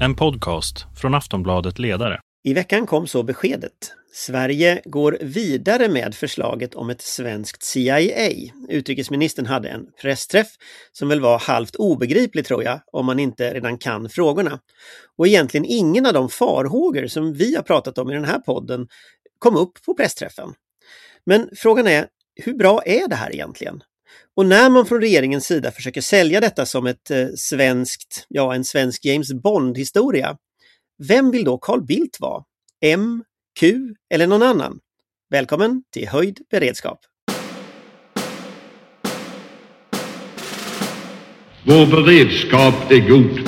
En podcast från Aftonbladet Ledare. I veckan kom så beskedet. Sverige går vidare med förslaget om ett svenskt CIA. Utrikesministern hade en pressträff som väl var halvt obegriplig, tror jag, om man inte redan kan frågorna. Och egentligen ingen av de farhågor som vi har pratat om i den här podden kom upp på pressträffen. Men frågan är, hur bra är det här egentligen? Och när man från regeringens sida försöker sälja detta som ett en svensk James Bond-historia, vem vill då Carl Bildt vara? M, Q eller någon annan? Välkommen till Höjd beredskap. Vår beredskap är god.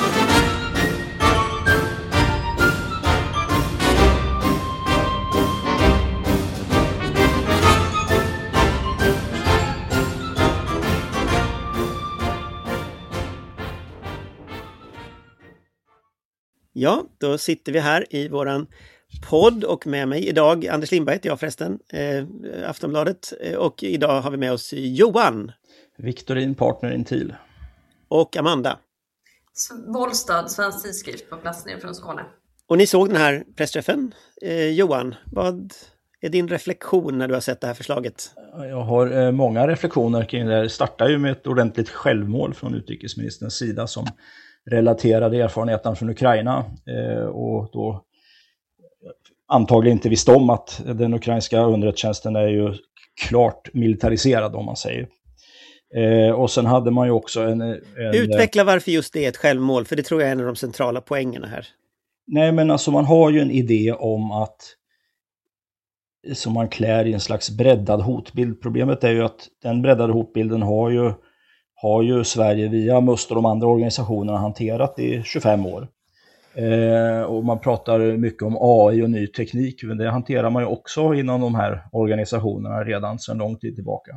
Ja, då sitter vi här i våran podd och med mig idag Anders Lindberg, jag förresten, Aftonbladet, och idag har vi med oss Johan. Victorin Partner Intil. Och Amanda. Bollstad, Svensk Tidskrift på plats ner från Skåne. Och ni såg den här pressträffen. Johan, vad är din reflektion när du har sett det här förslaget? Jag har många reflektioner kring det. Det startar ju med ett ordentligt självmål från utrikesministerns sida som relaterade erfarenheten från Ukraina och då antagligen inte visste om att den ukrainska underrättelsetjänsten är ju klart militariserad, om man säger. Och sen hade man ju också Utveckla varför just det är ett självmål, för det tror jag är en av de centrala poängerna här. Nej, men alltså man har ju en idé om att som man klär i en slags breddad hotbild. Problemet är ju att den breddade hotbilden har ju Sverige via MUST och de andra organisationerna hanterat i 25 år. Och man pratar mycket om AI och ny teknik, men det hanterar man ju också inom de här organisationerna redan sedan lång tid tillbaka.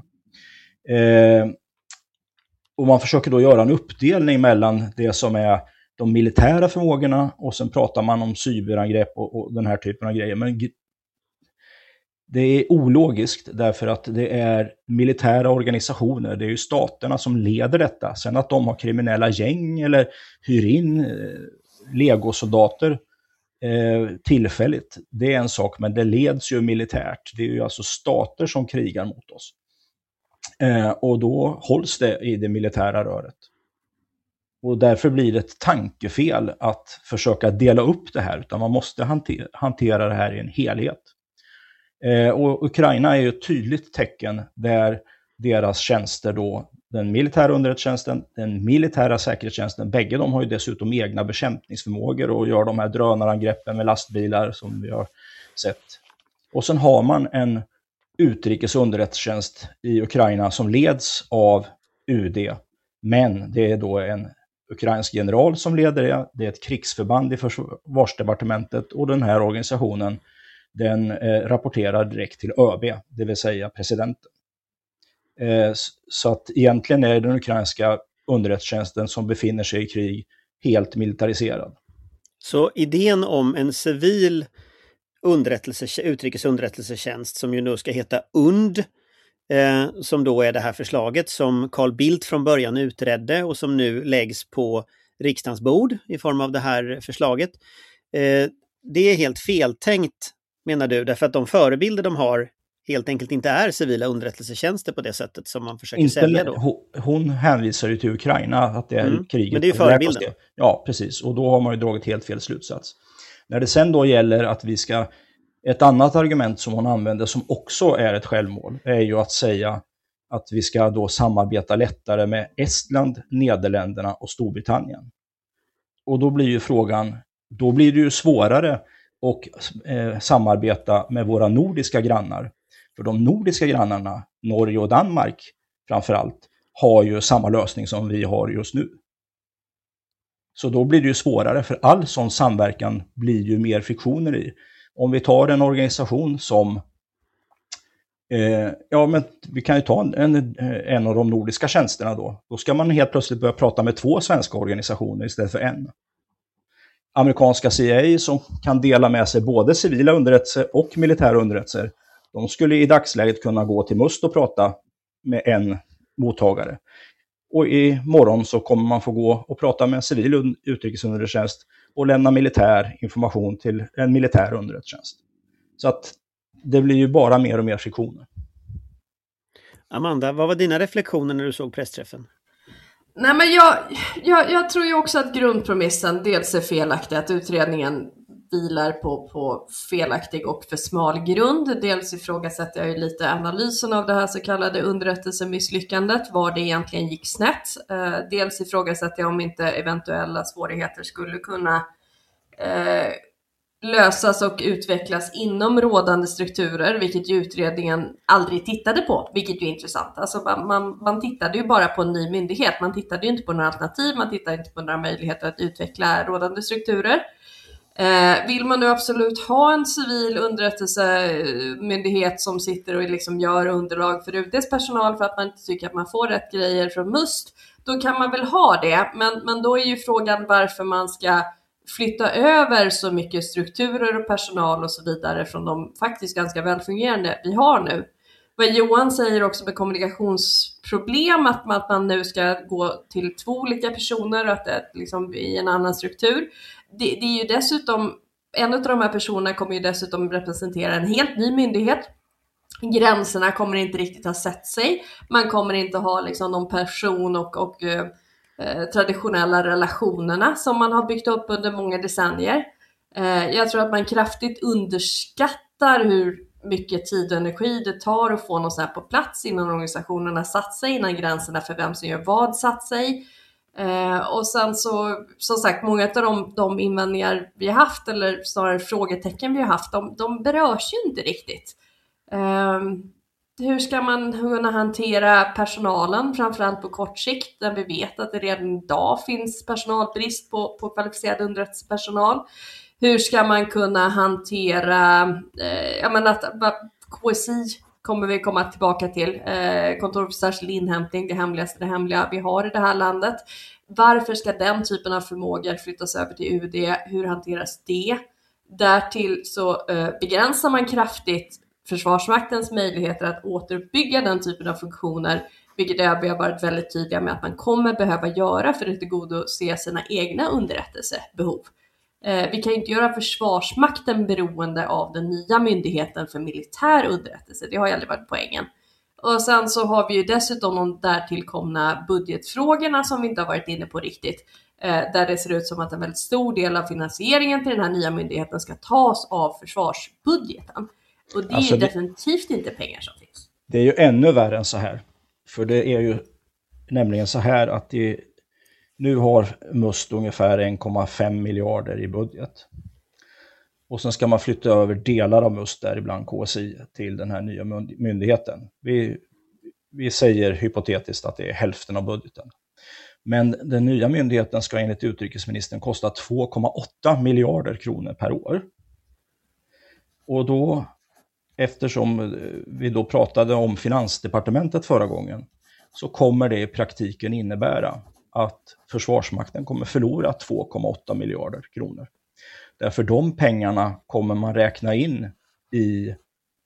Och man försöker då göra en uppdelning mellan det som är de militära förmågorna och sen pratar man om cyberangrepp och den här typen av grejer. Men det är ologiskt därför att det är militära organisationer, det är ju staterna som leder detta. Sen att de har kriminella gäng eller hyr in legosoldater tillfälligt, det är en sak, men det leds ju militärt. Det är ju alltså stater som krigar mot oss. Och då hålls det i det militära röret. Och därför blir det ett tankefel att försöka dela upp det här, utan man måste hantera det här i en helhet. Och Ukraina är ju ett tydligt tecken där deras tjänster då, den militära underrättelsetjänsten, den militära säkerhetstjänsten, bägge de har ju dessutom egna bekämpningsförmågor och gör de här drönarangreppen med lastbilar som vi har sett. Och sen har man en utrikes underrättelsetjänst i Ukraina som leds av UD, men det är då en ukrainsk general som leder det, det är ett krigsförband i försvarsdepartementet och den här organisationen den rapporterar direkt till ÖB, det vill säga presidenten. Så att egentligen är den ukrainska underrättelsetjänsten som befinner sig i krig helt militariserad. Så idén om en civil utrikesunderrättelsetjänst som ju nu ska heta UND, som då är det här förslaget som Carl Bildt från början utredde och som nu läggs på riksdagens bord i form av det här förslaget. Det är helt feltänkt, menar du, därför att de förebilder de har helt enkelt inte är civila underrättelsetjänster på det sättet som man försöker sälja då. Hon hänvisar ju till Ukraina att det är kriget. Men det är ju förebilden. Ja, precis. Och då har man ju dragit helt fel slutsats. När det sen då gäller att vi ska... Ett annat argument som hon använder som också är ett självmål är ju att säga att vi ska då samarbeta lättare med Estland, Nederländerna och Storbritannien. Och då blir ju frågan, då blir det ju svårare och samarbeta med våra nordiska grannar. För de nordiska grannarna, Norge och Danmark framförallt, har ju samma lösning som vi har just nu. Så då blir det ju svårare, för all sån samverkan blir ju mer friktioner i. Om vi tar en organisation som, men vi kan ju ta en av de nordiska tjänsterna då ska man helt plötsligt börja prata med 2 svenska organisationer istället för en. Amerikanska CIA som kan dela med sig både civila underrättelser och militära underrättelser, de skulle i dagsläget kunna gå till MUST och prata med en mottagare. Och imorgon så kommer man få gå och prata med en civil utrikesunderrättelsetjänst och lämna militär information till en militär underrättelsetjänst. Så att det blir ju bara mer och mer friktioner. Amanda, vad var dina reflektioner när du såg pressträffen? Nej, men jag tror ju också att grundpremissen dels är felaktig, att utredningen vilar på felaktig och för smal grund. Dels ifrågasätter jag ju lite analysen av det här så kallade underrättelsemisslyckandet, var det egentligen gick snett. Dels ifrågasätter jag om inte eventuella svårigheter skulle kunna lösas och utvecklas inom rådande strukturer, vilket ju utredningen aldrig tittade på, vilket ju är intressant. Alltså man tittade ju bara på en ny myndighet, man tittade ju inte på några alternativ, man tittade inte på några möjligheter att utveckla rådande strukturer. Vill man nu absolut ha en civil underrättelsemyndighet som sitter och liksom gör underlag för UD:s personal för att man inte tycker att man får rätt grejer från MUST, då kan man väl ha det, men då är ju frågan varför man ska flytta över så mycket strukturer och personal och så vidare från de faktiskt ganska välfungerande vi har nu. Vad Johan säger också med kommunikationsproblem, att man nu ska gå till 2 olika personer och att det liksom i en annan struktur. Det är ju dessutom, en av de här personerna kommer ju dessutom representera en helt ny myndighet. Gränserna kommer inte riktigt ha sett sig. Man kommer inte ha liksom någon person och traditionella relationerna som man har byggt upp under många decennier. Jag tror att man kraftigt underskattar hur mycket tid och energi det tar att få något så här på plats innan organisationerna satt sig, innan gränserna för vem som gör vad satt sig. Och sen så, som sagt, många av de invändningar vi har haft, eller snarare frågetecken vi har haft, de berörs ju inte riktigt. Hur ska man kunna hantera personalen, framförallt på kort sikt, där vi vet att det redan idag finns personalbrist på kvalificerad underrättelsepersonal? Hur ska man kunna hantera, KSI kommer vi komma tillbaka till, kontor för särskild inhämtning, det hemliga vi har i det här landet. Varför ska den typen av förmågor flyttas över till UD? Hur hanteras det? Därtill så begränsar man kraftigt Försvarsmaktens möjligheter att återuppbygga den typen av funktioner, vilket ÖB har varit väldigt tydliga med att man kommer behöva göra för att tillgodose sina egna underrättelsebehov. Vi kan ju inte göra Försvarsmakten beroende av den nya myndigheten för militär underrättelse. Det har ju aldrig varit poängen. Och sen så har vi ju dessutom de där tillkomna budgetfrågorna som vi inte har varit inne på riktigt. Där det ser ut som att en väldigt stor del av finansieringen till den här nya myndigheten ska tas av försvarsbudgeten. Och det är ju definitivt inte pengar som finns. Det är ju ännu värre än så här. För det är ju nämligen så här att nu har MUST ungefär 1,5 miljarder i budget. Och sen ska man flytta över delar av MUST, däribland KSI, till den här nya myndigheten. Vi säger hypotetiskt att det är hälften av budgeten. Men den nya myndigheten ska enligt utrikesministern kosta 2,8 miljarder kronor per år. Och då, eftersom vi då pratade om Finansdepartementet förra gången, så kommer det i praktiken innebära att Försvarsmakten kommer förlora 2,8 miljarder kronor. Därför de pengarna kommer man räkna in i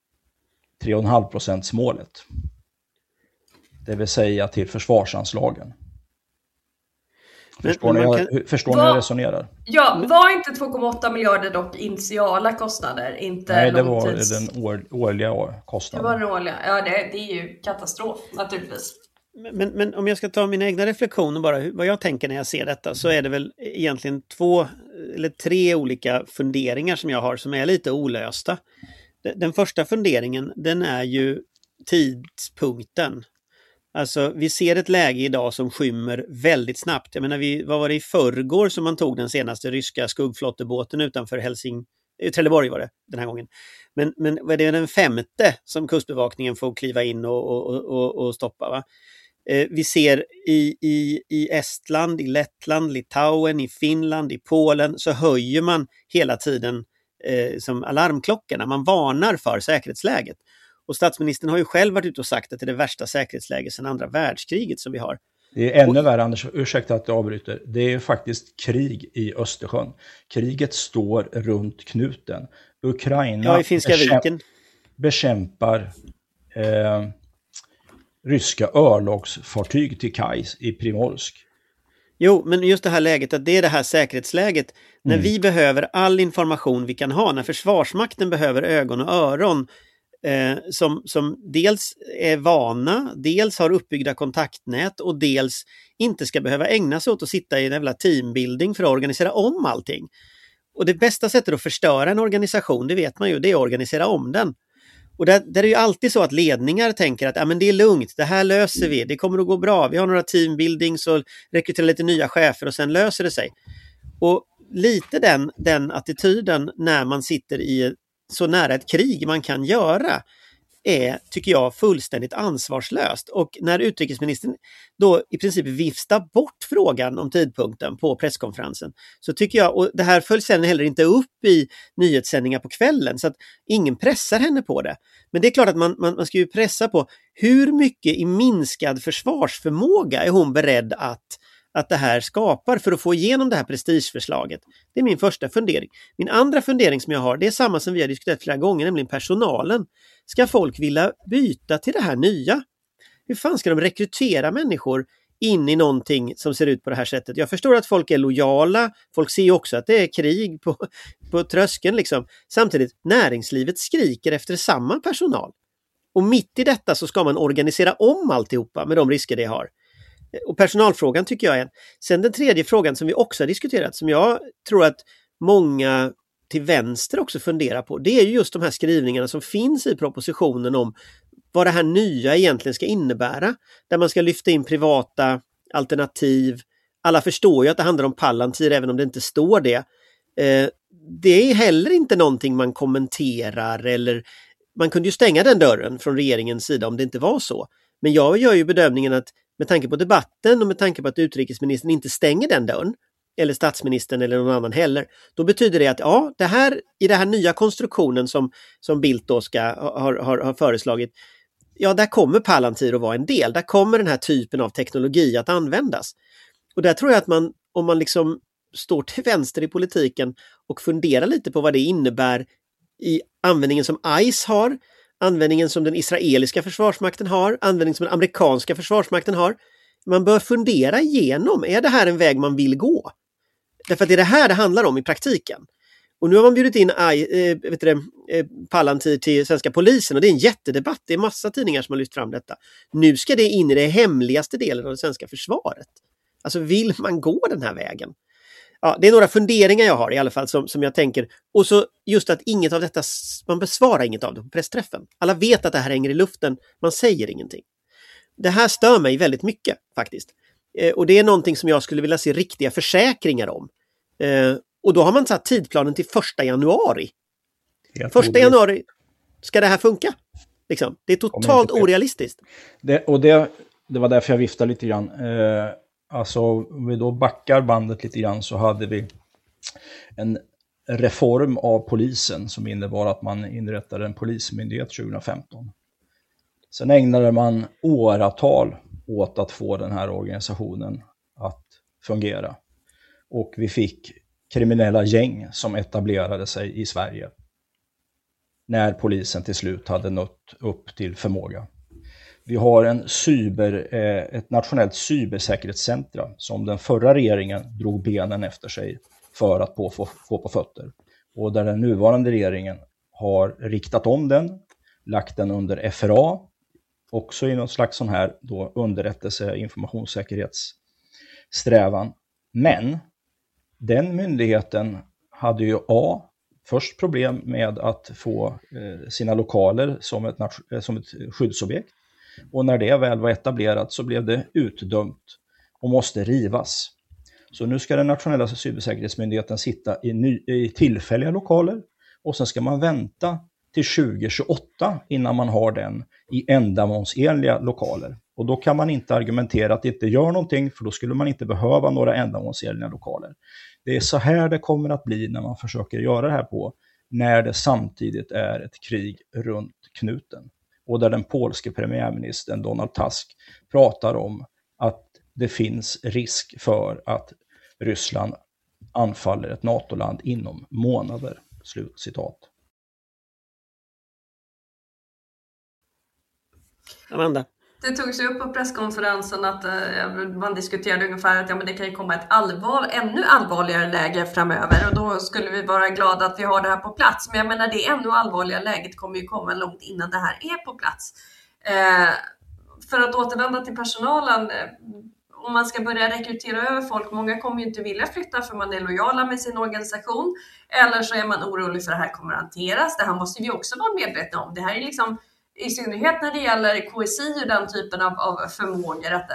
3,5%-målet. Det vill säga till försvarsanslagen. Förstår ni hur jag resonerar? Ja, var inte 2,8 miljarder dock initiala kostnader? Inte nej, det var den årliga kostnaden. Det var den årliga. Ja, det är ju katastrof naturligtvis. Men om jag ska ta mina egna reflektioner bara, vad jag tänker när jag ser detta, så är det väl egentligen 2 eller 3 olika funderingar som jag har som är lite olösta. Den första funderingen, den är ju tidpunkten. Alltså vi ser ett läge idag som skymmer väldigt snabbt. Jag menar, vad var det i förrgår som man tog den senaste ryska skuggflottebåten utanför Trelleborg var det den här gången. Men vad är det den 5:e som kustbevakningen får kliva in och stoppa, va? Vi ser i Estland, i Lettland, Litauen, i Finland, i Polen, så höjer man hela tiden som alarmklockorna. Man varnar för säkerhetsläget. Och statsministern har ju själv varit ute och sagt att det är det värsta säkerhetsläget sedan andra världskriget som vi har. Det är ännu värre, Anders, ursäkta att jag avbryter. Det är faktiskt krig i Östersjön. Kriget står runt knuten. Ukraina i Finska viken bekämpar ryska örlogsfartyg till kajs i Primorsk. Jo, men just det här läget, att det är det här säkerhetsläget när vi behöver all information vi kan ha, när Försvarsmakten behöver ögon och öron som dels är vana, dels har uppbyggda kontaktnät och dels inte ska behöva ägna sig åt att sitta i en jävla teambuilding för att organisera om allting. Och det bästa sättet att förstöra en organisation, det vet man ju, det är att organisera om den. Och där är det ju alltid så att ledningar tänker att ja, men det är lugnt, det här löser vi, det kommer att gå bra, vi har några teambuildings och rekryterar lite nya chefer och sen löser det sig. Och lite den attityden när man sitter i så nära ett krig man kan göra är, tycker jag, fullständigt ansvarslöst. Och när utrikesministern då i princip viftar bort frågan om tidpunkten på presskonferensen, så tycker jag, och det här följs sen heller inte upp i nyhetssändningar på kvällen, så att ingen pressar henne på det. Men det är klart att man ska ju pressa på hur mycket i minskad försvarsförmåga är hon beredd att det här skapar för att få igenom det här prestigeförslaget. Det är min första fundering. Min andra fundering som jag har, det är samma som vi har diskuterat flera gånger, nämligen personalen. Ska folk vilja byta till det här nya? Hur fan ska de rekrytera människor in i någonting som ser ut på det här sättet? Jag förstår att folk är lojala, folk ser ju också att det är krig på tröskeln liksom. Samtidigt, näringslivet skriker efter samma personal. Och mitt i detta så ska man organisera om alltihopa med de risker det har. Och personalfrågan tycker jag är en. Sen den tredje frågan som vi också har diskuterat, som jag tror att många till vänster också funderar på, det är ju just de här skrivningarna som finns i propositionen om vad det här nya egentligen ska innebära. Där man ska lyfta in privata alternativ. Alla förstår ju att det handlar om Palantir även om det inte står det. Det är heller inte någonting man kommenterar, eller man kunde ju stänga den dörren från regeringens sida om det inte var så. Men jag gör ju bedömningen att med tanke på debatten och med tanke på att utrikesministern inte stänger den dörren, eller statsministern eller någon annan heller, då betyder det att ja, det här, i den här nya konstruktionen som Bildt då har föreslagit, ja, där kommer Palantir att vara en del. Där kommer den här typen av teknologi att användas. Och där tror jag att om man liksom står till vänster i politiken och funderar lite på vad det innebär i användningen som ICE har, användningen som den israeliska försvarsmakten har, användningen som den amerikanska försvarsmakten har. Man bör fundera igenom, är det här en väg man vill gå? Därför att det är det här det handlar om i praktiken. Och nu har man bjudit in Palantir till svenska polisen och det är en jättedebatt. Det är massa tidningar som har lyft fram detta. Nu ska det in i det hemligaste delen av det svenska försvaret. Alltså vill man gå den här vägen? Ja, det är några funderingar jag har i alla fall som jag tänker. Och så just att inget av detta, man besvarar inget av det på pressträffen. Alla vet att det här hänger i luften, man säger ingenting. Det här stör mig väldigt mycket faktiskt. Och det är någonting som jag skulle vilja se riktiga försäkringar om. Och då har man satt tidplanen till 1 januari. 1 januari ska det här funka. Liksom. Det är totalt orealistiskt. Det var därför jag viftade lite grann. Alltså om vi då backar bandet lite grann så hade vi en reform av polisen som innebar att man inrättade en polismyndighet 2015. Sen ägnade man åratal åt att få den här organisationen att fungera. Och vi fick kriminella gäng som etablerade sig i Sverige när polisen till slut hade nått upp till förmåga. Vi har ett nationellt cybersäkerhetscentra som den förra regeringen drog benen efter sig för att få på fötter. Och där den nuvarande regeringen har riktat om den, lagt den under FRA, också i någon slags sån här då informationssäkerhetssträvan. Men den myndigheten hade ju först problem med att få sina lokaler som ett skyddsobjekt. Och när det väl var etablerat så blev det utdömt och måste rivas. Så nu ska den nationella cybersäkerhetsmyndigheten sitta i tillfälliga lokaler och sen ska man vänta till 2028 innan man har den i ändamålsenliga lokaler. Och då kan man inte argumentera att det inte gör någonting, för då skulle man inte behöva några ändamålsenliga lokaler. Det är så här det kommer att bli när man försöker göra det här när det samtidigt är ett krig runt knuten. Och där den polske premiärministern Donald Tusk pratar om att det finns risk för att Ryssland anfaller ett NATO-land inom månader. Slutcitat. Amanda? Det togs ju upp på presskonferensen att man diskuterade ungefär att men det kan ju komma ett ännu allvarligare läge framöver och då skulle vi vara glada att vi har det här på plats. Men jag menar det ännu allvarligare läget kommer ju komma långt innan det här är på plats. För att återvända till personalen, om man ska börja rekrytera över folk, många kommer ju inte vilja flytta för man är lojala med sin organisation eller så är man orolig för att det här kommer att hanteras. Det här måste vi också vara medvetna om. Det här är liksom i synnerhet när det gäller KSI och den typen av förmågor att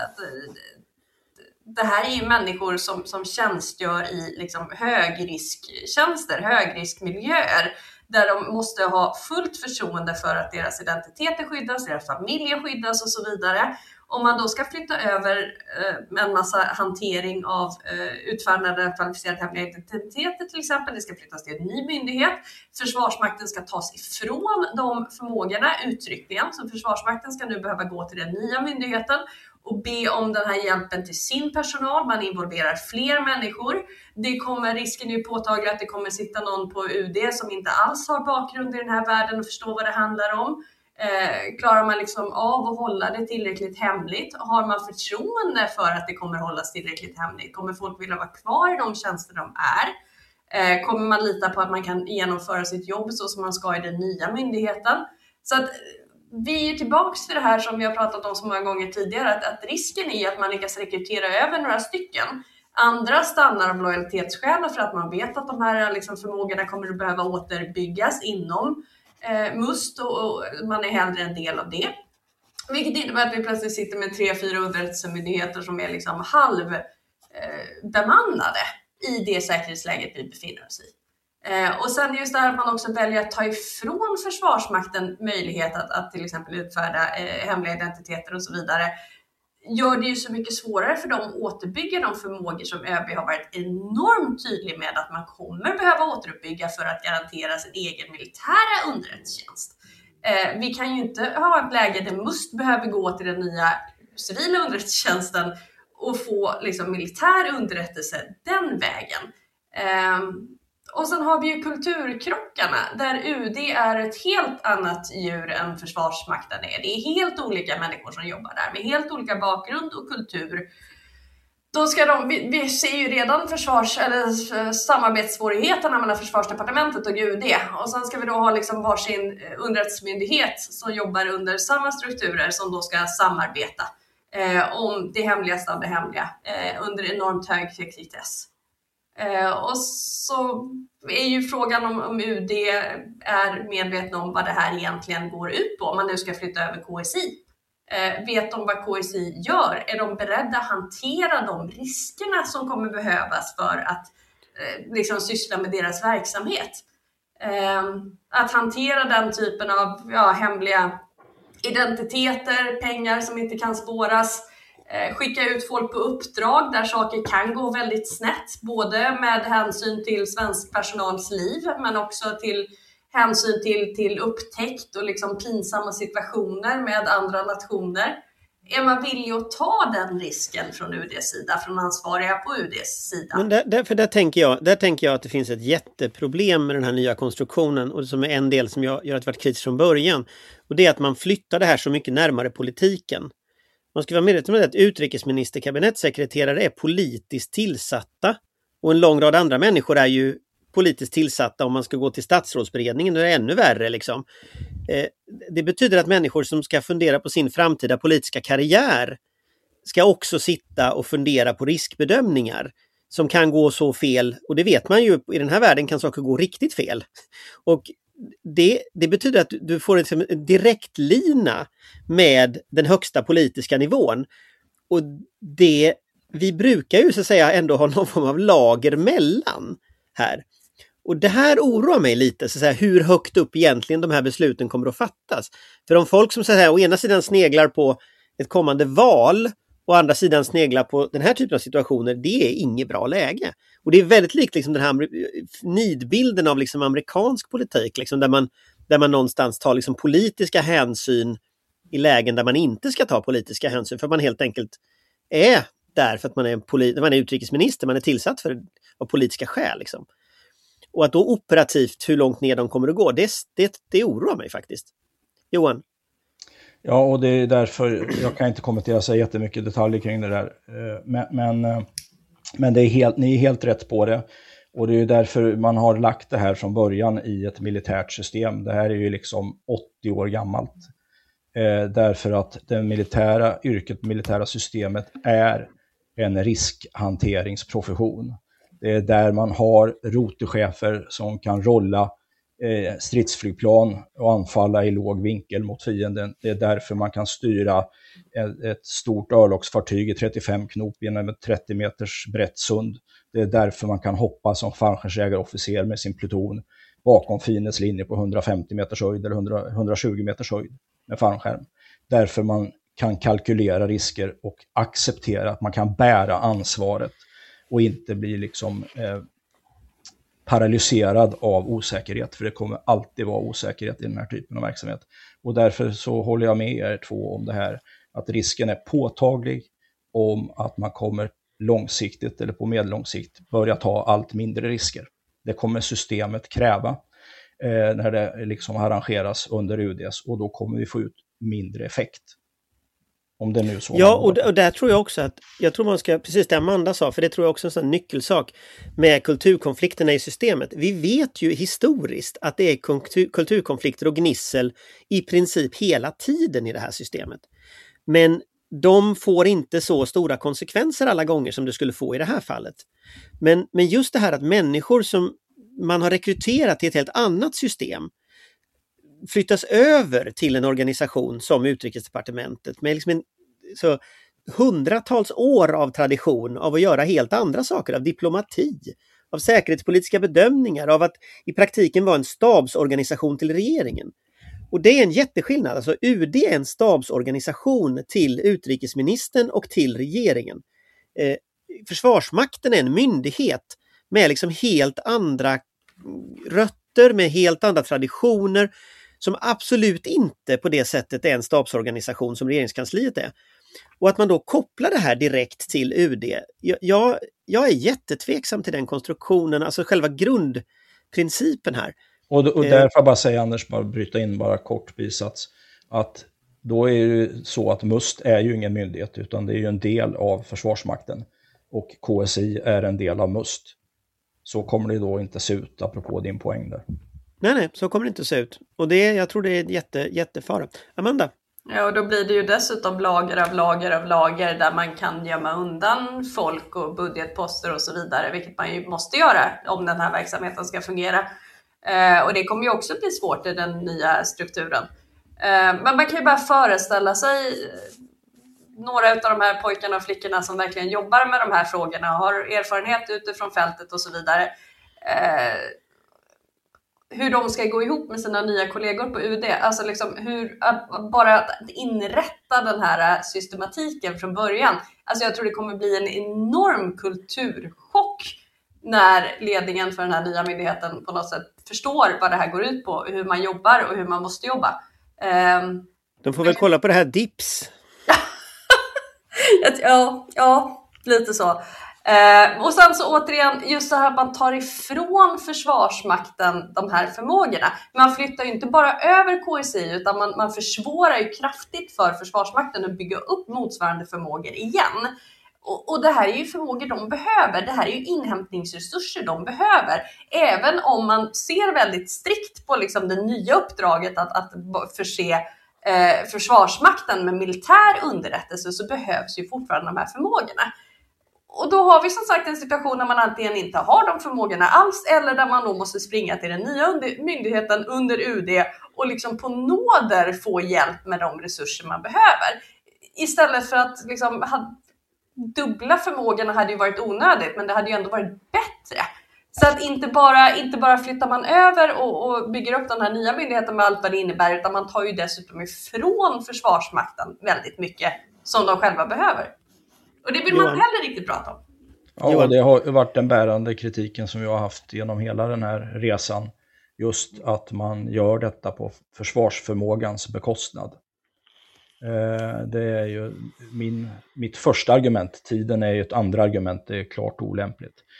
det här är ju människor som tjänstgör i liksom högrisktjänster, högriskmiljöer där de måste ha fullt förtroende för att deras identiteter skyddas, deras familjer skyddas och så vidare. Om man då ska flytta över en massa hantering av utfärdade kvalificerade hemliga identiteter till exempel, det ska flyttas till en ny myndighet. Försvarsmakten ska tas ifrån de förmågorna uttryckligen, så Försvarsmakten ska nu behöva gå till den nya myndigheten och be om den här hjälpen till sin personal. Man involverar fler människor. Risken är ju påtaglig att det kommer sitta någon på UD som inte alls har bakgrund i den här världen och förstår vad det handlar om. Klarar man liksom av att hålla det tillräckligt hemligt? Har man förtroende för att det kommer hållas tillräckligt hemligt? Kommer folk vilja vara kvar i de tjänster de är? Kommer man lita på att man kan genomföra sitt jobb så som man ska i den nya myndigheten? Så att vi är tillbaka till det här som vi har pratat om så många gånger tidigare, att risken är att man lyckas rekrytera över några stycken. Andra stannar av lojalitetsskäl för att man vet att de här liksom förmågorna kommer att behöva återbyggas inom MUST och man är hellre en del av det. Vilket innebär att vi plötsligt sitter med 3-4 underrättelsemyndigheter som är liksom halvbemannade i det säkerhetsläget vi befinner oss i. Och sen just det här att man också väljer att ta ifrån Försvarsmakten möjlighet att till exempel utfärda hemliga identiteter och så vidare, gör det ju så mycket svårare för dem att återbygga de förmågor som ÖB har varit enormt tydlig med att man kommer behöva återuppbygga för att garantera sin egen militära underrättelsetjänst. Vi kan ju inte ha ett läge där MUST behöver gå till den nya civila underrättelsetjänsten och få liksom militär underrättelse den vägen. Och sen har vi ju kulturkrockarna där UD är ett helt annat djur än Försvarsmakten är. Det är helt olika människor som jobbar där med helt olika bakgrund och kultur. Då ska vi ser ju redan samarbetssvårigheterna mellan Försvarsdepartementet och UD. Och sen ska vi då ha liksom varsin underrättelsemyndighet som jobbar under samma strukturer som då ska samarbeta om det hemligaste av det hemliga under enormt hög sekretess. Och så är ju frågan om UD är medvetna om vad det här egentligen går ut på om man nu ska flytta över KSI. Vet de vad KSI gör? Är de beredda att hantera de riskerna som kommer behövas för att liksom syssla med deras verksamhet? Att hantera den typen av hemliga identiteter, pengar som inte kan spåras, skicka ut folk på uppdrag där saker kan gå väldigt snett, både med hänsyn till svensk personals liv men också till hänsyn till upptäckt och liksom pinsamma situationer med andra nationer. Är man villig att ta den risken från UDs sida, från ansvariga på UDs sida? Men där tänker jag att det finns ett jätteproblem med den här nya konstruktionen, och som är en del som jag gör att varit kritisk från början. Och det är att man flyttar det här så mycket närmare politiken. Man ska vara medveten om att utrikesminister, kabinettssekreterare är politiskt tillsatta, och en lång rad andra människor är ju politiskt tillsatta. Om man ska gå till statsrådsberedningen, det är ännu värre liksom. Det betyder att människor som ska fundera på sin framtida politiska karriär ska också sitta och fundera på riskbedömningar som kan gå så fel, och det vet man ju, i den här världen kan saker gå riktigt fel. Och det betyder att du får en direktlina med den högsta politiska nivån, och vi brukar ju så att säga ändå ha någon form av lager mellan här. Och det här oroar mig lite, så att säga, hur högt upp egentligen de här besluten kommer att fattas. För om folk som så att säga, å ena sidan sneglar på ett kommande val och å andra sidan sneglar på den här typen av situationer, det är inget bra läge. Och det är väldigt likt liksom den här nidbilden av liksom amerikansk politik, liksom, där man någonstans tar liksom politiska hänsyn i lägen där man inte ska ta politiska hänsyn, för man helt enkelt är där för att man är utrikesminister, man är tillsatt av politiska skäl liksom. Och att då operativt hur långt ner de kommer att gå, det oroar mig faktiskt. Johan? Ja, och det är därför jag kan inte kommentera så jättemycket detaljer kring det där. Men det är ni är helt rätt på det. Och det är ju därför man har lagt det här från början i ett militärt system. Det här är ju liksom 80 år gammalt. Därför att det militära systemet är en riskhanteringsprofession. Det är där man har rotechefer som kan rolla stridsflygplan och anfalla i låg vinkel mot fienden. Det är därför man kan styra ett stort örlogsfartyg i 35 knop genom ett 30 meters brett sund. Det är därför man kan hoppa som fallskärmsjägarofficer med sin pluton bakom fiendens linje på 150 meters höjd eller 120 meters höjd med fallskärm. Därför man kan kalkylera risker och acceptera att man kan bära ansvaret och inte bli liksom paralyserad av osäkerhet, för det kommer alltid vara osäkerhet i den här typen av verksamhet. Och därför så håller jag med er två om det här, att risken är påtaglig om att man kommer långsiktigt eller på medellång sikt börja ta allt mindre risker. Det kommer systemet kräva när det liksom arrangeras under UDS, och då kommer vi få ut mindre effekt. Om det nu så. Ja, och där tror jag också att, jag tror man ska, precis det Amanda sa, för det tror jag också är en sån nyckelsak med kulturkonflikterna i systemet. Vi vet ju historiskt att det är kulturkonflikter och gnissel i princip hela tiden i det här systemet. Men de får inte så stora konsekvenser alla gånger som det skulle få i det här fallet. Men just det här att människor som man har rekryterat till ett helt annat system flyttas över till en organisation som Utrikesdepartementet med liksom så hundratals år av tradition av att göra helt andra saker, av diplomati, av säkerhetspolitiska bedömningar, av att i praktiken vara en stabsorganisation till regeringen. Och det är en jätteskillnad. Alltså UD är en stabsorganisation till utrikesministern och till regeringen. Försvarsmakten är en myndighet med liksom helt andra rötter, med helt andra traditioner, som absolut inte på det sättet är en stabsorganisation som regeringskansliet är. Och att man då kopplar det här direkt till UD. Jag är jättetveksam till den konstruktionen, alltså själva grundprincipen här. Och därför får jag bara säga, Anders, bara bryta in bara kort bisats, att då är det så att MUST är ju ingen myndighet, utan det är ju en del av Försvarsmakten. Och KSI är en del av MUST. Så kommer det då inte se ut, apropå din poäng där. Nej, så kommer det inte se ut. Och jag tror det är jättefara. Amanda? Ja, och då blir det ju dessutom lager där man kan gömma undan folk och budgetposter och så vidare, vilket man ju måste göra om den här verksamheten ska fungera. Och det kommer ju också bli svårt i den nya strukturen. Men man kan ju bara föreställa sig några av de här pojkarna och flickorna som verkligen jobbar med de här frågorna, har erfarenhet utifrån fältet och så vidare. Hur de ska gå ihop med sina nya kollegor på UD. Alltså liksom bara att inrätta den här systematiken från början. Alltså jag tror det kommer bli en enorm kulturchock när ledningen för den här nya myndigheten på något sätt förstår vad det här går ut på, hur man jobbar och hur man måste jobba. De får väl kolla på det här DIPS. Ja, lite så. Och sen så återigen, just det här att man tar ifrån Försvarsmakten de här förmågorna. Man flyttar ju inte bara över KSI, utan man försvårar ju kraftigt för Försvarsmakten att bygga upp motsvarande förmågor igen. Och det här är ju förmågor de behöver. Det här är ju inhämtningsresurser de behöver. Även om man ser väldigt strikt på liksom det nya uppdraget att förse Försvarsmakten med militär underrättelse, så behövs ju fortfarande de här förmågorna. Och då har vi som sagt en situation där man antingen inte har de förmågorna alls, eller där man då måste springa till den nya myndigheten under UD och liksom på nåder få hjälp med de resurser man behöver. Istället för att liksom dubbla förmågorna hade ju varit onödigt, men det hade ju ändå varit bättre. Så att inte bara flyttar man över och bygger upp den här nya myndigheten med allt vad det innebär, utan man tar ju dessutom ifrån Försvarsmakten väldigt mycket som de själva behöver. Och det vill man heller riktigt prata om. Ja, det har varit den bärande kritiken som vi har haft genom hela den här resan. Just att man gör detta på försvarsförmågans bekostnad. Det är ju mitt första argument. Tiden är ju ett andra argument, det är klart olämpligt.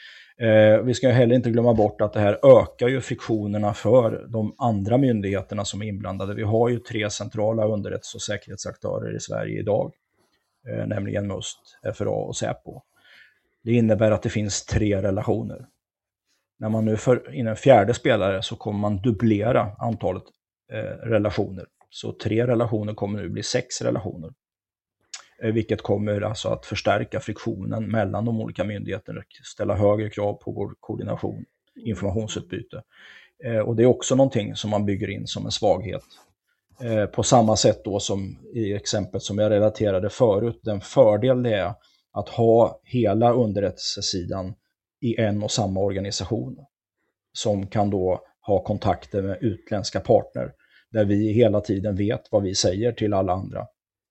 Vi ska heller inte glömma bort att det här ökar ju friktionerna för de andra myndigheterna som är inblandade. Vi har ju 3 centrala underrättelse- och säkerhetsaktörer i Sverige idag, nämligen MUST, FRA och Säpo. Det innebär att det finns 3 relationer. När man nu för in en 4:e spelare så kommer man dubblera antalet relationer. Så 3 relationer kommer nu bli 6 relationer. Vilket kommer alltså att förstärka friktionen mellan de olika myndigheterna och ställa högre krav på vår koordination, informationsutbyte. Och det är också någonting som man bygger in som en svaghet. På samma sätt då som i exemplet som jag relaterade förut, den fördel det är att ha hela underrättelsesidan i en och samma organisation som kan då ha kontakter med utländska partner där vi hela tiden vet vad vi säger till alla andra.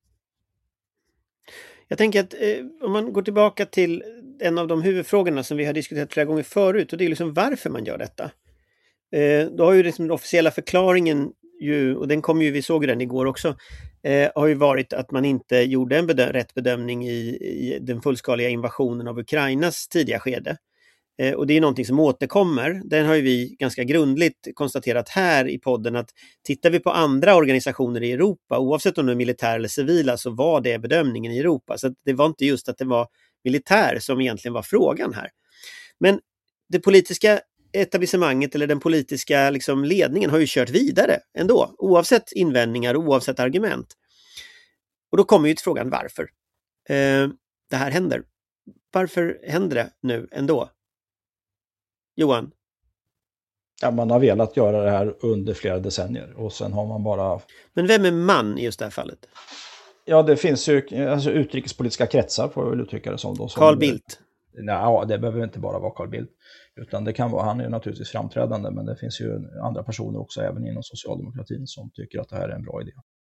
Jag tänker att om man går tillbaka till en av de huvudfrågorna som vi har diskuterat flera gånger förut, och det är liksom varför man gör detta. Då har ju liksom den officiella förklaringen ju, och den kom ju, vi såg den igår också, har ju varit att man inte gjorde en rätt bedömning i den fullskaliga invasionen av Ukrainas tidiga skede. Och det är någonting som återkommer. Den har ju vi ganska grundligt konstaterat här i podden, att tittar vi på andra organisationer i Europa, oavsett om de är militär eller civila, så var det bedömningen i Europa. Så det var inte just att det var militär som egentligen var frågan här. Men det politiska etablissemanget eller den politiska liksom ledningen har ju kört vidare ändå, oavsett invändningar och oavsett argument. Och då kommer ju till frågan varför det här händer. Varför händer det nu ändå? Johan? Ja, man har velat göra det här under flera decennier och sen har man bara... Men vem är man i just det här fallet? Ja, det finns ju alltså, utrikespolitiska kretsar, får jag väl uttrycka det som. Då, som Carl Bildt? Nej, det behöver inte bara vara Carl Bildt. Utan det kan vara, han är ju naturligtvis framträdande, men det finns ju andra personer också även inom socialdemokratin som tycker att det här är en bra idé.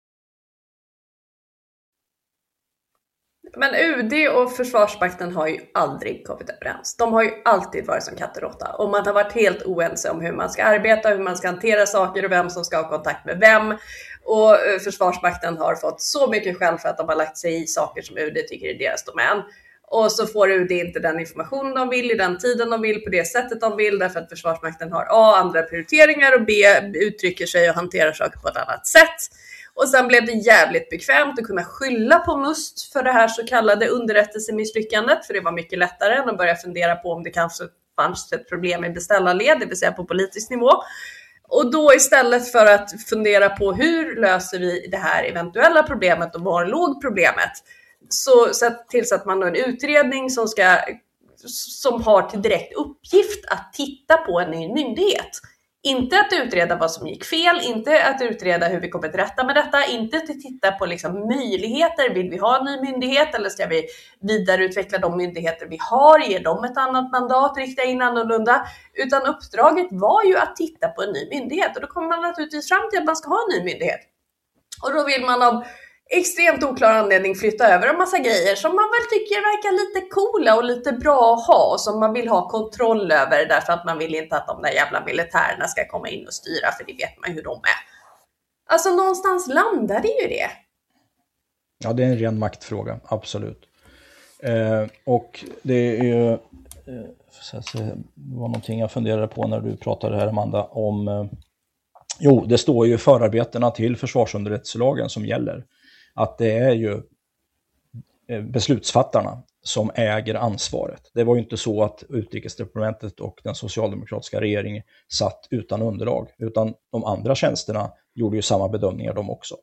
Men UD och Försvarsmakten har ju aldrig kommit överens. De har ju alltid varit som katt och råtta. Och man har varit helt oense om hur man ska arbeta, hur man ska hantera saker och vem som ska ha kontakt med vem. Och Försvarsmakten har fått så mycket skäll för att de har lagt sig i saker som UD tycker är deras domän. Och så får UD inte den information de vill i den tiden de vill på det sättet de vill, därför att Försvarsmakten har A, andra prioriteringar, och B, uttrycker sig och hanterar saker på ett annat sätt. Och sen blev det jävligt bekvämt att kunna skylla på MUST för det här så kallade underrättelsemisslyckandet, för det var mycket lättare än att börja fundera på om det kanske fanns ett problem i beställarled, det vill säga på politisk nivå. Och då istället för att fundera på hur löser vi det här eventuella problemet och var låg problemet, så tillsatt man en utredning som har till direkt uppgift att titta på en ny myndighet. Inte att utreda vad som gick fel, inte att utreda hur vi kommer till rätta med detta, inte att titta på liksom möjligheter. Vill vi ha en ny myndighet eller ska vi vidareutveckla de myndigheter vi har, ge dem ett annat mandat, rikta in annorlunda? Utan uppdraget var ju att titta på en ny myndighet, och då kommer man naturligtvis fram till att man ska ha en ny myndighet. Och då vill man av extremt oklar anledning flytta över en massa grejer som man väl tycker verkar lite coola och lite bra att ha, och som man vill ha kontroll över, därför att man vill inte att de där jävla militärerna ska komma in och styra, för det vet man hur de är. Alltså någonstans landar det ju det. Ja, det är en ren maktfråga, absolut. Och det är ju det var någonting jag funderade på när du pratade här, Amanda, om det står ju förarbetena till försvarsunderrättelselagen som gäller. Att det är ju beslutsfattarna som äger ansvaret. Det var ju inte så att utrikesdepartementet och den socialdemokratiska regeringen satt utan underlag, utan de andra tjänsterna gjorde ju samma bedömningar de också.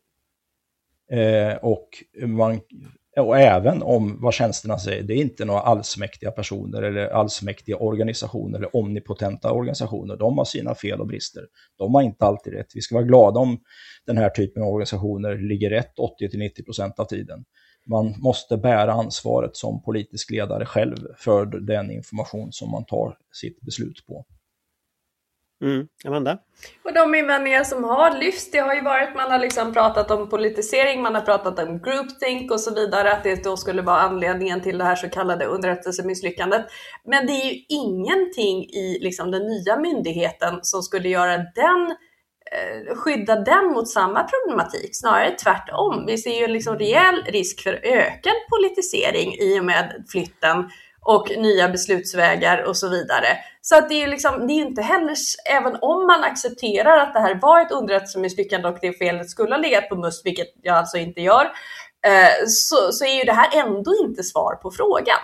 Och även om vad tjänsterna säger, det är inte några allsmäktiga personer eller allsmäktiga organisationer eller omnipotenta organisationer. De har sina fel och brister. De har inte alltid rätt. Vi ska vara glada om den här typen av organisationer ligger rätt 80-90% av tiden. Man måste bära ansvaret som politisk ledare själv för den information som man tar sitt beslut på. Amanda? Och de invändningar som har lyfts, det har ju varit, man har liksom pratat om politisering, man har pratat om groupthink och så vidare, att det då skulle vara anledningen till det här så kallade underrättelsemisslyckandet. Men det är ju ingenting i liksom den nya myndigheten som skulle göra skydda den mot samma problematik, snarare tvärtom. Vi ser ju liksom rejäl risk för ökad politisering i och med flytten. och nya beslutsvägar och så vidare. Så att det är liksom, det är inte heller, även om man accepterar att det här var ett underrättelsemisslyckande och det felet skulle ha legat på Must, vilket jag alltså inte gör, så är ju det här ändå inte svar på frågan.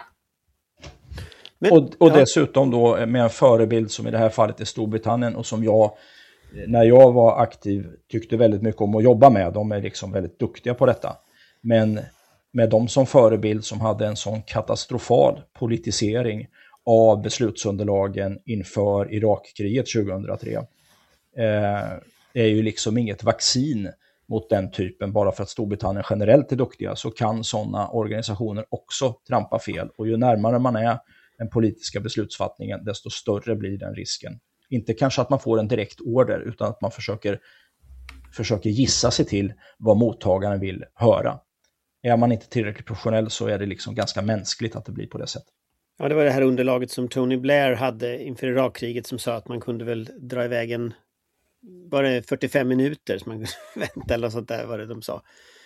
Men, och dessutom då med en förebild som i det här fallet är Storbritannien, och som jag, när jag var aktiv, tyckte väldigt mycket om att jobba med. De är liksom väldigt duktiga på detta. Men med dem som förebild som hade en sån katastrofal politisering av beslutsunderlagen inför Irakkriget 2003 är ju liksom inget vaccin mot den typen. Bara för att Storbritannien generellt är duktiga så kan sådana organisationer också trampa fel. Och ju närmare man är den politiska beslutsfattningen, desto större blir den risken. Inte kanske att man får en direkt order, utan att man försöker gissa sig till vad mottagaren vill höra. Är man inte tillräckligt professionell så är det liksom ganska mänskligt att det blir på det sättet. Ja, det var det här underlaget som Tony Blair hade inför Irakkriget som sa att man kunde väl dra iväg bara 45 minuter som man kunde vänta eller sånt där, vad det de sa.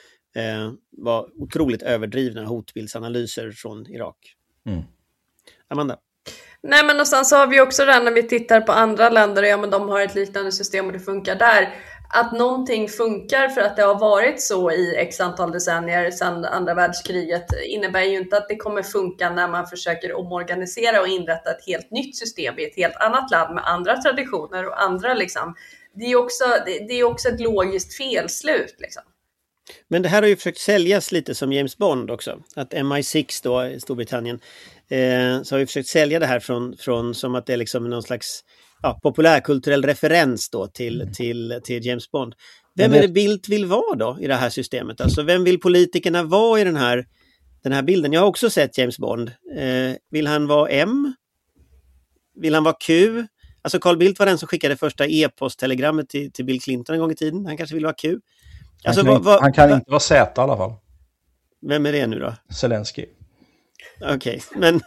Var otroligt överdrivna hotbildsanalyser från Irak. Amanda? Nej, men och sen så har vi också det när vi tittar på andra länder, ja men de har ett liknande system och det funkar där. Att någonting funkar för att det har varit så i x antal decennier sedan andra världskriget innebär ju inte att det kommer funka när man försöker omorganisera och inrätta ett helt nytt system i ett helt annat land med andra traditioner och andra liksom. Det är också ett logiskt felslut liksom. Men det här har ju försökt säljas lite som James Bond också. Att MI6 då i Storbritannien så har vi försökt sälja det här från som att det är liksom någon slags populärkulturell referens då till James Bond. Vem är det Bildt vill vara då i det här systemet? Alltså vem vill politikerna vara i den här bilden? Jag har också sett James Bond. Vill han vara M? Vill han vara Q? Alltså Carl Bildt var den som skickade första e-posttelegrammet till Bill Clinton en gång i tiden. Han kanske vill vara Q. Alltså, han kan inte vara Z i alla fall. Vem är det nu då? Zelensky. Okej,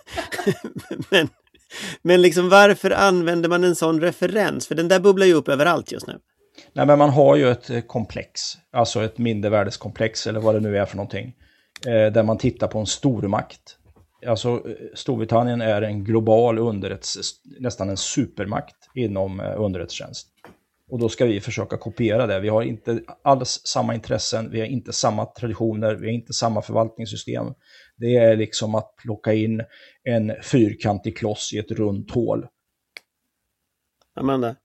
men liksom varför använder man en sån referens? För den där bubblar ju upp överallt just nu. Nej, men man har ju ett komplex, alltså ett mindervärdeskomplex eller vad det nu är för någonting. Där man tittar på en stormakt. Alltså Storbritannien är en global nästan en supermakt inom underrättelsetjänst. Och då ska vi försöka kopiera det. Vi har inte alls samma intressen, vi har inte samma traditioner, vi har inte samma förvaltningssystem. Det är liksom att plocka in en fyrkantig kloss i ett runt hål. Amanda?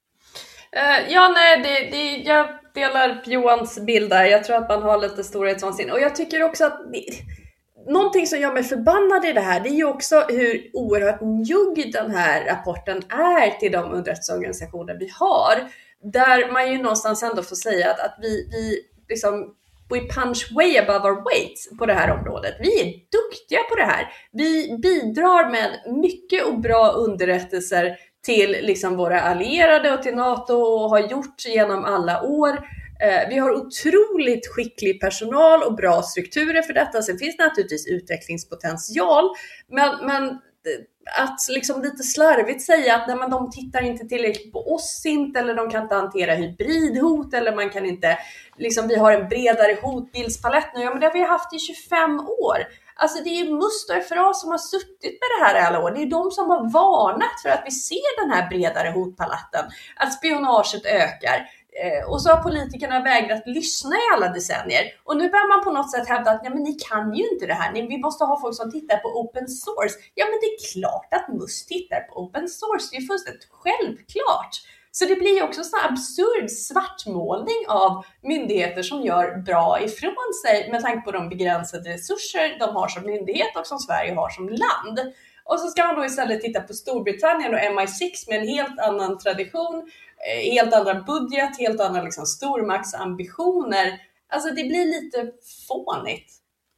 Jag delar Johans bild där. Jag tror att man har lite storhetsvansinne. Och jag tycker också att någonting som gör mig förbannad i det här, det är ju också hur oerhört njugg den här rapporten är till de underrättelseorganisationer vi har. Där man ju någonstans ändå får säga att vi liksom we punch way above our weight på det här området. Vi är duktiga på det här. Vi bidrar med mycket och bra underrättelser till liksom våra allierade och till NATO och har gjort genom alla år. Vi har otroligt skicklig personal och bra strukturer för detta. Sen finns det naturligtvis utvecklingspotential. Men att liksom lite slarvigt säga att nej, men de tittar inte tillräckligt på oss inte, eller de kan inte hantera hybridhot, eller man kan inte, liksom vi har en bredare hotbildspalett nu. Ja, men det har vi haft i 25 år. Alltså det är ju Must och FRA som har suttit med det här i alla år. Det är de som har varnat för att vi ser den här bredare hotpaletten, att spionaget ökar. Och så har politikerna vägrat lyssna i alla decennier. Och nu börjar man på något sätt hävda att nej, men ni kan ju inte det här. Vi måste ha folk som tittar på open source. Ja, men det är klart att Must tittar på open source. Det är fullständigt självklart. Så det blir ju också en absurd svartmålning av myndigheter som gör bra ifrån sig med tanke på de begränsade resurser de har som myndighet och som Sverige har som land. Och så ska man då istället titta på Storbritannien och MI6 med en helt annan tradition, helt annan budget, helt andra liksom stormaktsambitioner. Alltså det blir lite fånigt.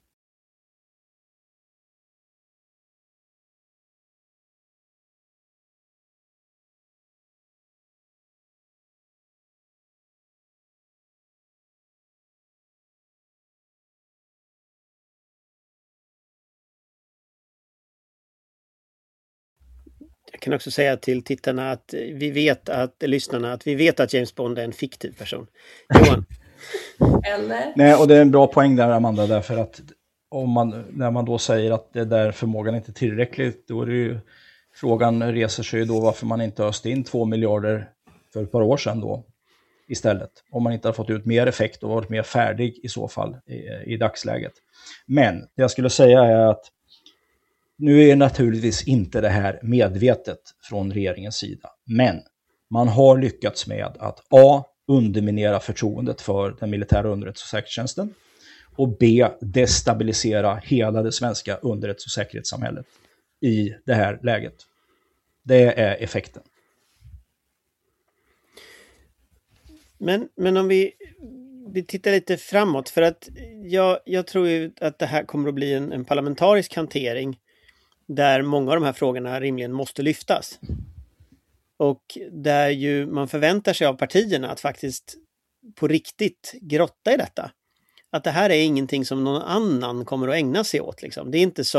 Jag kan också säga till tittarna att lyssnarna att vi vet att James Bond är en fiktiv person. Johan? Eller? Nej, och det är en bra poäng där, Amanda, därför att när man då säger att det där förmågan inte är tillräckligt, då är det ju, frågan reser sig då varför man inte öste in 2 miljarder för ett par år sedan då istället. Om man inte har fått ut mer effekt och varit mer färdig i så fall i dagsläget. Men det jag skulle säga är att nu är naturligtvis inte det här medvetet från regeringens sida. Men man har lyckats med att A. underminera förtroendet för den militära underrättelse- och säkerhetstjänsten och B. destabilisera hela det svenska underrättelse- och säkerhetssamhället i det här läget. Det är effekten. Men om vi tittar lite framåt, för att jag tror ju att det här kommer att bli en parlamentarisk hantering där många av de här frågorna rimligen måste lyftas. Och där ju man förväntar sig av partierna att faktiskt på riktigt grotta i detta. Att det här är ingenting som någon annan kommer att ägna sig åt. Liksom. Det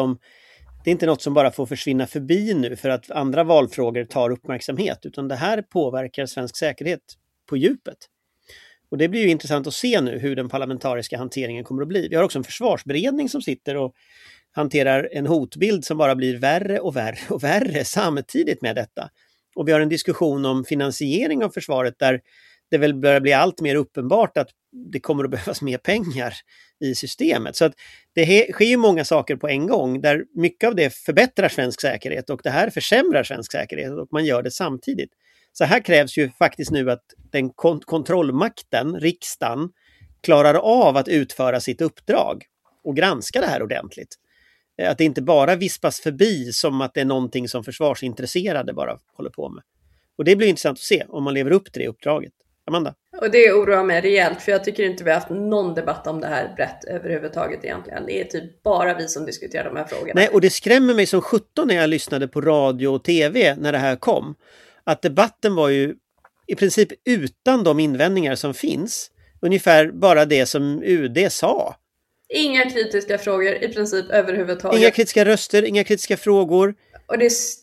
är inte något som bara får försvinna förbi nu för att andra valfrågor tar uppmärksamhet, utan det här påverkar svensk säkerhet på djupet. Och det blir ju intressant att se nu hur den parlamentariska hanteringen kommer att bli. Vi har också en försvarsberedning som sitter och hanterar en hotbild som bara blir värre och värre och värre samtidigt med detta. Och vi har en diskussion om finansiering av försvaret där det väl börjar bli allt mer uppenbart att det kommer att behövas mer pengar i systemet. Så att det sker ju många saker på en gång där mycket av det förbättrar svensk säkerhet och det här försämrar svensk säkerhet och man gör det samtidigt. Så här krävs ju faktiskt nu att den kontrollmakten, riksdagen, klarar av att utföra sitt uppdrag och granska det här ordentligt. Att det inte bara vispas förbi som att det är någonting som försvarsintresserade bara håller på med. Och det blir intressant att se om man lever upp till det uppdraget. Amanda? Och det oroar mig rejält, för jag tycker inte vi har haft någon debatt om det här brett överhuvudtaget egentligen. Det är typ bara vi som diskuterar de här frågorna. Nej, och det skrämmer mig som 17 när jag lyssnade på radio och tv när det här kom. Att debatten var ju i princip utan de invändningar som finns. Ungefär bara det som UD sa. Inga kritiska frågor i princip överhuvudtaget. Inga kritiska röster, inga kritiska frågor. Och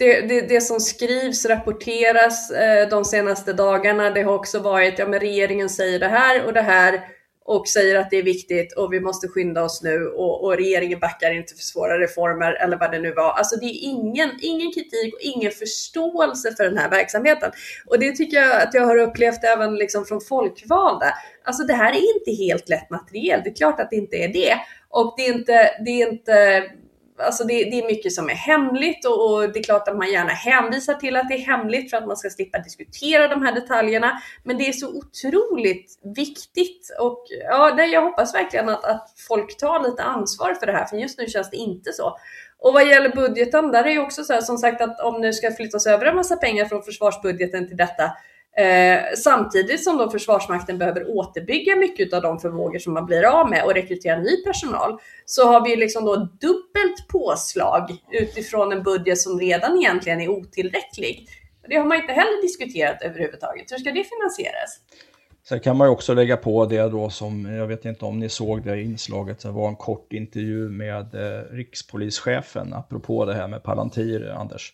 det som skrivs, rapporteras de senaste dagarna, det har också varit, ja men regeringen säger det här och säger att det är viktigt och vi måste skynda oss nu och regeringen backar inte för svåra reformer eller vad det nu var. Alltså det är ingen kritik och ingen förståelse för den här verksamheten. Och det tycker jag att jag har upplevt även liksom från folkvalda. Alltså det här är inte helt lätt material, det är klart att det inte är det. Och det är inte alltså det är mycket som är hemligt och det är klart att man gärna hänvisar till att det är hemligt för att man ska slippa diskutera de här detaljerna. Men det är så otroligt viktigt och ja, jag hoppas verkligen att folk tar lite ansvar för det här, för just nu känns det inte så. Och vad gäller budgeten, där är ju också så här, som sagt, att om nu ska flyttas över en massa pengar från försvarsbudgeten till detta, samtidigt som då Försvarsmakten behöver återbygga mycket av de förmågor som man blir av med och rekrytera ny personal, så har vi liksom då dubbelt påslag utifrån en budget som redan egentligen är otillräcklig. Det har man inte heller diskuterat överhuvudtaget. Hur ska det finansieras? Sen kan man ju också lägga på det då som, jag vet inte om ni såg det inslaget, det var en kort intervju med rikspolischefen apropå det här med Palantir, Anders.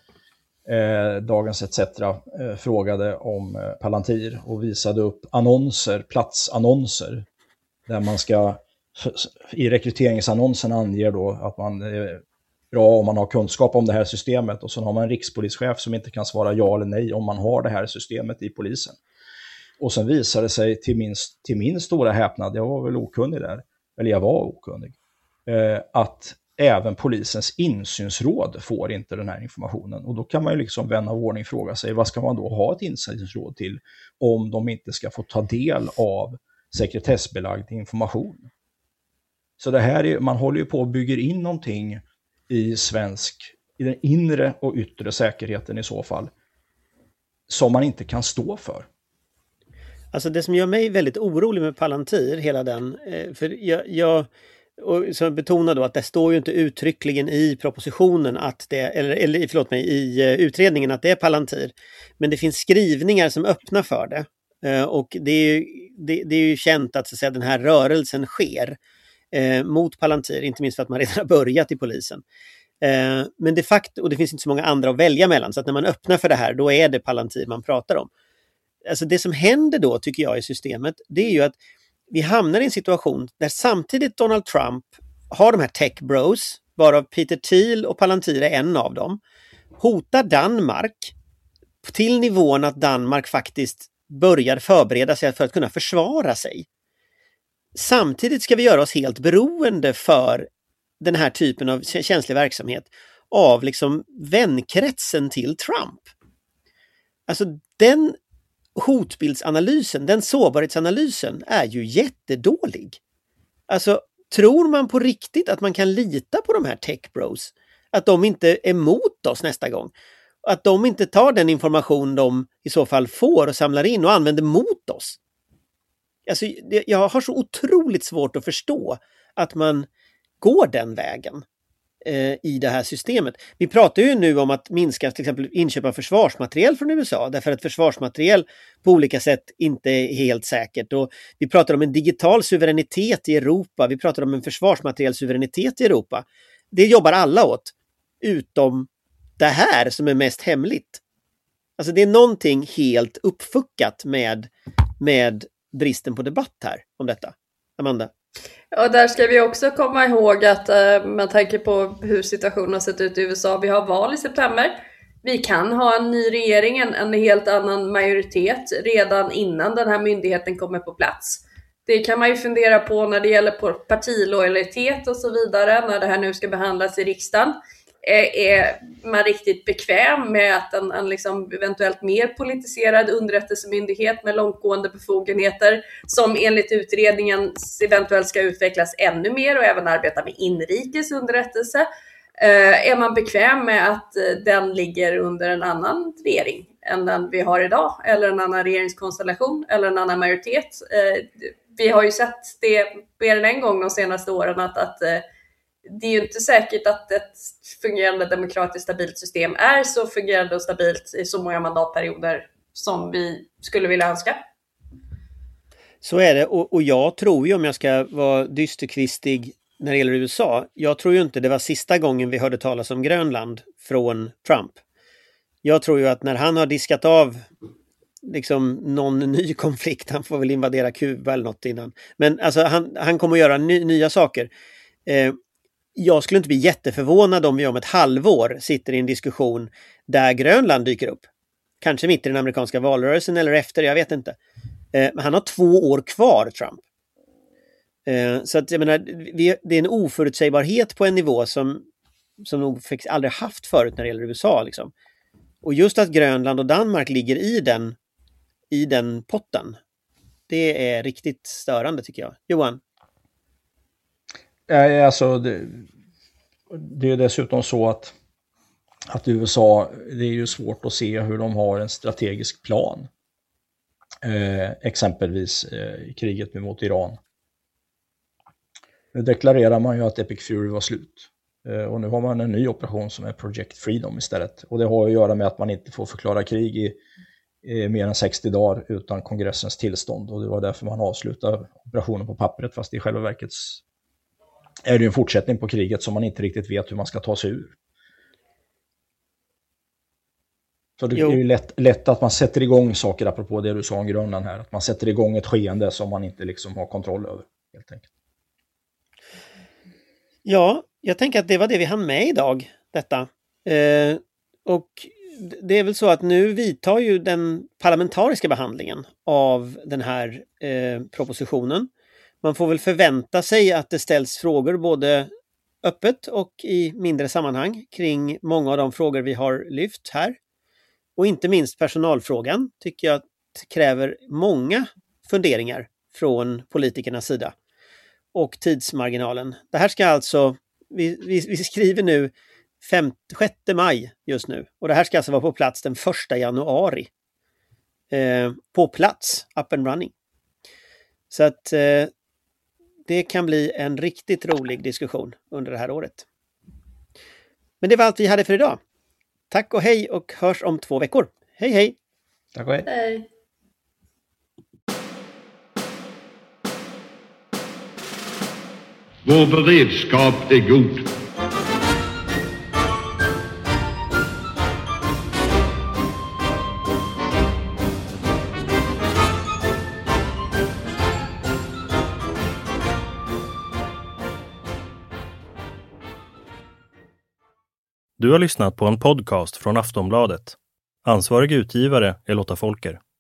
Dagens ETC frågade om Palantir och visade upp platsannonser där man ska i rekryteringsannonsen anger då att man är bra om man har kunskap om det här systemet, och så har man en rikspolischef som inte kan svara ja eller nej om man har det här systemet i polisen. Och sen visade det sig till min stora häpnad, jag var väl okunnig där, eller jag var okunnig, att även polisens insynsråd får inte den här informationen. Och då kan man ju liksom vän av ordning fråga sig, vad ska man då ha ett insynsråd till om de inte ska få ta del av sekretessbelagd information? Så det här är, man håller ju på att bygga in någonting i den inre och yttre säkerheten i så fall, som man inte kan stå för. Alltså det som gör mig väldigt orolig med Palantir, hela den, för jag och så betonar då att det står ju inte uttryckligen i propositionen att det, i utredningen att det är Palantir. Men det finns skrivningar som öppnar för det. Och det är ju känt att, så att säga, den här rörelsen sker mot Palantir, inte minst för att man redan har börjat i polisen. Men de facto, och det finns inte så många andra att välja mellan, så att när man öppnar för det här, då är det Palantir man pratar om. Alltså det som händer då, tycker jag, i systemet, det är ju att vi hamnar i en situation där samtidigt Donald Trump har de här tech bros, varav Peter Thiel och Palantir är en av dem, hotar Danmark till nivån att Danmark faktiskt börjar förbereda sig för att kunna försvara sig. Samtidigt ska vi göra oss helt beroende för den här typen av känslig verksamhet av liksom vänkretsen till Trump. Alltså den hotbildsanalysen, den sårbarhetsanalysen är ju jättedålig. Alltså tror man på riktigt att man kan lita på de här tech bros? Att de inte är emot oss nästa gång? Att de inte tar den information de i så fall får och samlar in och använder mot oss? Alltså, jag har så otroligt svårt att förstå att man går den vägen i det här systemet. Vi pratar ju nu om att minska till exempel inköp av försvarsmateriel från USA, därför att försvarsmateriel på olika sätt inte är helt säkert. Och vi pratar om en digital suveränitet i Europa, vi pratar om en försvarsmaterielsuveränitet i Europa. Det jobbar alla åt, utom det här som är mest hemligt. Alltså det är någonting helt uppfuckat med bristen på debatt här om detta. Amanda? Och där ska vi också komma ihåg att man tänker på hur situationen har sett ut i USA. Vi har val i september. Vi kan ha en ny regering, en helt annan majoritet redan innan den här myndigheten kommer på plats. Det kan man ju fundera på när det gäller partilojalitet och så vidare när det här nu ska behandlas i riksdagen. Är man riktigt bekväm med att en liksom eventuellt mer politiserad underrättelsemyndighet med långtgående befogenheter som enligt utredningen eventuellt ska utvecklas ännu mer och även arbeta med inrikes underrättelse? Är man bekväm med att den ligger under en annan regering än den vi har idag, eller en annan regeringskonstellation eller en annan majoritet? Vi har ju sett det mer än en gång de senaste åren att det är ju inte säkert att ett fungerande demokratiskt stabilt system är så fungerande och stabilt i så många mandatperioder som vi skulle vilja önska. Så är det, och jag tror ju, om jag ska vara dysterkvistig när det gäller USA, jag tror ju inte det var sista gången vi hörde talas om Grönland från Trump. Jag tror ju att när han har diskat av liksom någon ny konflikt, han får väl invadera Kuba eller något innan, men alltså han kommer att göra nya saker. Jag skulle inte bli jätteförvånad om vi om ett halvår sitter i en diskussion där Grönland dyker upp. Kanske mitt i den amerikanska valrörelsen eller efter, jag vet inte. Men han har 2 år kvar, Trump. Så att jag menar, det är en oförutsägbarhet på en nivå som nog aldrig haft förut när det gäller USA. Liksom. Och just att Grönland och Danmark ligger i den potten, det är riktigt störande tycker jag. Johan? Alltså, det är dessutom så att USA, det är ju svårt att se hur de har en strategisk plan. Exempelvis kriget mot Iran. Nu deklarerar man ju att Epic Fury var slut. Och nu har man en ny operation som är Project Freedom istället. Och det har att göra med att man inte får förklara krig i mer än 60 dagar utan kongressens tillstånd. Och det var därför man avslutade operationen på pappret, fast i själva verket är det en fortsättning på kriget som man inte riktigt vet hur man ska ta sig ur. Så det är ju lätt att man sätter igång saker, apropå det du sa om Grönland här, att man sätter igång ett skeende som man inte liksom har kontroll över, helt enkelt. Ja, jag tänker att det var det vi hann med idag, detta. Och det är väl så att nu vidtar ju den parlamentariska behandlingen av den här propositionen. Man får väl förvänta sig att det ställs frågor både öppet och i mindre sammanhang kring många av de frågor vi har lyft här. Och inte minst personalfrågan tycker jag kräver många funderingar från politikernas sida. Och tidsmarginalen. Det här ska alltså, vi skriver nu 6 maj just nu. Och det här ska alltså vara på plats den 1 januari. På plats, up and running. Så att det kan bli en riktigt rolig diskussion under det här året. Men det var allt vi hade för idag. Tack och hej och hörs om 2 veckor. Hej hej! Tack och hej! Hej! Vår beredskap är god. Du har lyssnat på en podcast från Aftonbladet. Ansvarig utgivare är Lotta Folker.